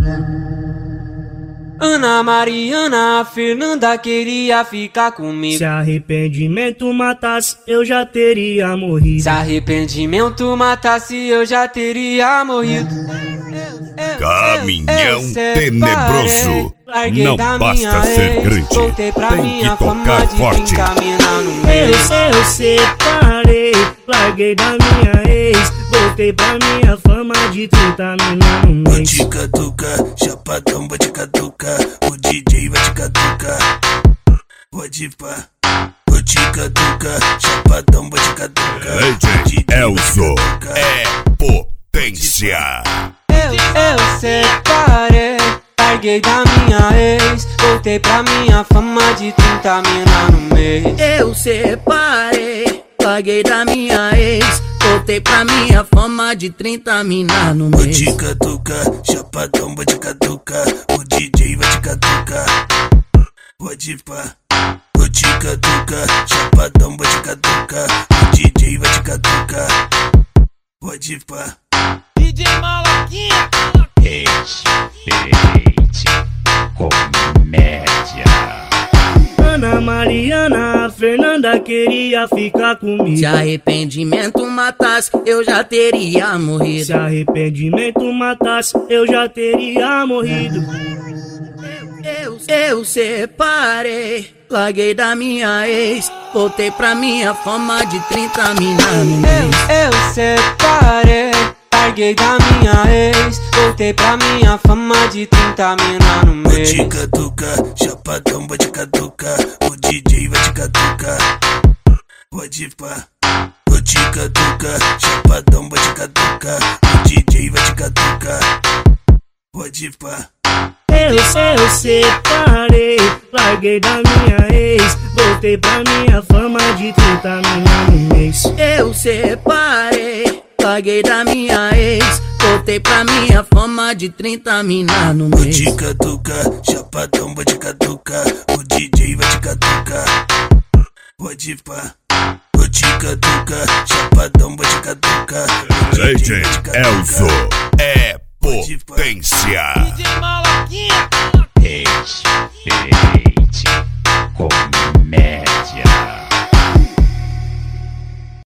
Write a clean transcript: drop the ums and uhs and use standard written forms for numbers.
Ana Mariana, a Fernanda queria ficar comigo. Se arrependimento matasse, eu já teria morrido. Se arrependimento matasse, eu já teria morrido. Caminhão tenebroso. Não basta ser grande, voltei pra tem minha que fama tocar de forte. caminhar no meio. Eu separei, larguei da minha ex, voltei pra minha fama de 30 mina no mês. Vou te catucar, chapadão, vou te catucar, o DJ vai te catucar. Pode pá, vou te catucar, chapadão, vou te catucar. DJ Elzo é potência. Eu separei, larguei da minha ex, voltei pra minha fama de 30 mina no mês. Eu separei, larguei da minha ex, voltei pra minha fama de 30 mina no Vou mês. te catucar, chapadão, vou te catucar, o DJ vai te catucar. Pode pá, vou te catucar, chapadão, vou te catucar, o DJ vai te catucar. Pode pá. DJ Malaquinha. Respeite comédia. Ana Mariana, a Fernanda queria ficar comigo. Se arrependimento matasse, eu já teria morrido. Se arrependimento matasse, eu já teria morrido. Eu separei, larguei da minha ex, voltei pra minha fama de 30 mina no mês. Eu separei, larguei da minha ex, voltei pra minha fama de 30 mina no Vou mês. te catucar, chapadão, vou te catucar, o DJ vai te catucar. Pode pá, vou te catucar, chapadão, vou te catucar, o DJ vai te catucar. Pode pá. Eu separei, larguei da minha ex, voltei pra minha fama de 30 mina no mês. Eu separei, larguei da minha ex, voltei pra minha fama de 30 mina no Vou mês. te catucar, chapadão, vou te catucar, o DJ vai te catucar. Pode pá, vou te catucar, chapadão, vou te catucar, o DJ DJ vai te catucar. Elzo é potência.